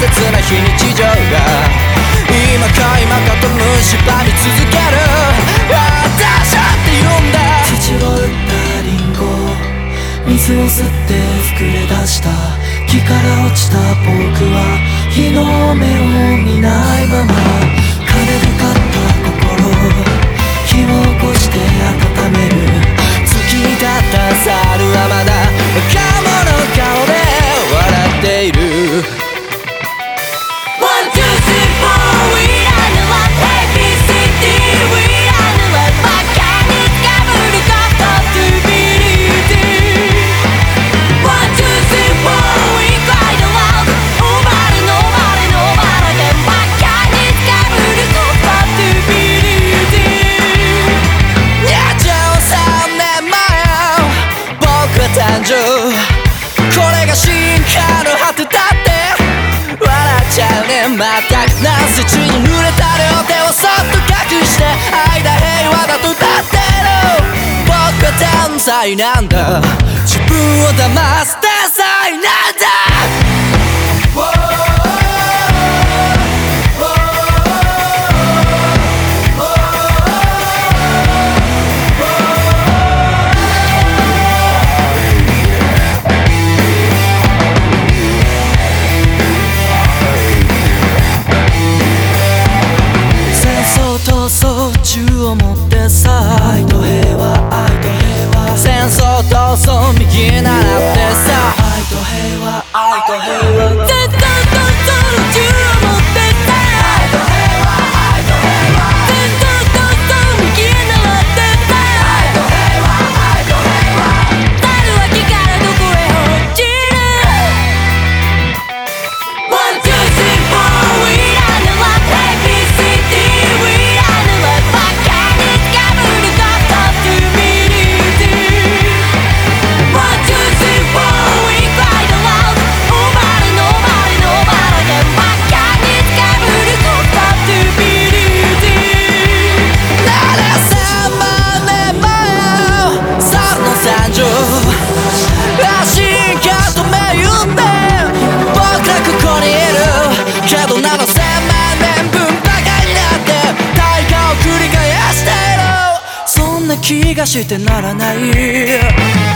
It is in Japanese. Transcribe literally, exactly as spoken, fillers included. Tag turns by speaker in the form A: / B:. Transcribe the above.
A: 切な非日常が今か今かと蝕み続ける私って言うんだ。
B: 土を打ったリンゴ、水を吸って膨れ出した木から落ちた僕は日の目を見ないまま金で買った心、火を起こして温める
A: 月に立った猿はまだ若者顔で笑っている。
C: One, two, three, four, we are the one A B C D we are the one バカにかぶることとビリティ One, two, three, four, we cry the world Nobody, nobody, nobody can バカにかぶることとビリティ
A: にじゅうさんねんまえ僕は誕生、これが進化の果てだって笑っちゃうね。またなぜ血に濡れた両手をそっと隠して愛だ平和だと歌ってる。僕は天才なんだ、自分を騙す天才なんだ。銃を持ってさ、
B: 愛と平和、愛と平和、
A: 戦争闘争右習ってさ、
B: 愛と平和、愛と平和、
C: 戦争闘争の銃を持ってさ、
B: 愛と平和、愛と平和、
C: 戦争闘争右習ってさ、
B: 愛と平和、愛と平和、
C: 猿は木からどこへ落ちる One, two, three, four, we are the one A B C D we are the one バカにかぶることとビリティ One, two, three, four, we cry the world Nobody, nobody, nobody can バカにかぶることとビリティ
A: ならさんまんねんまえ猿の誕生、進化と銘打って僕らここにいるけどななせんまんねんぶんバカになって対価を繰り返している。そんな気がしてならない。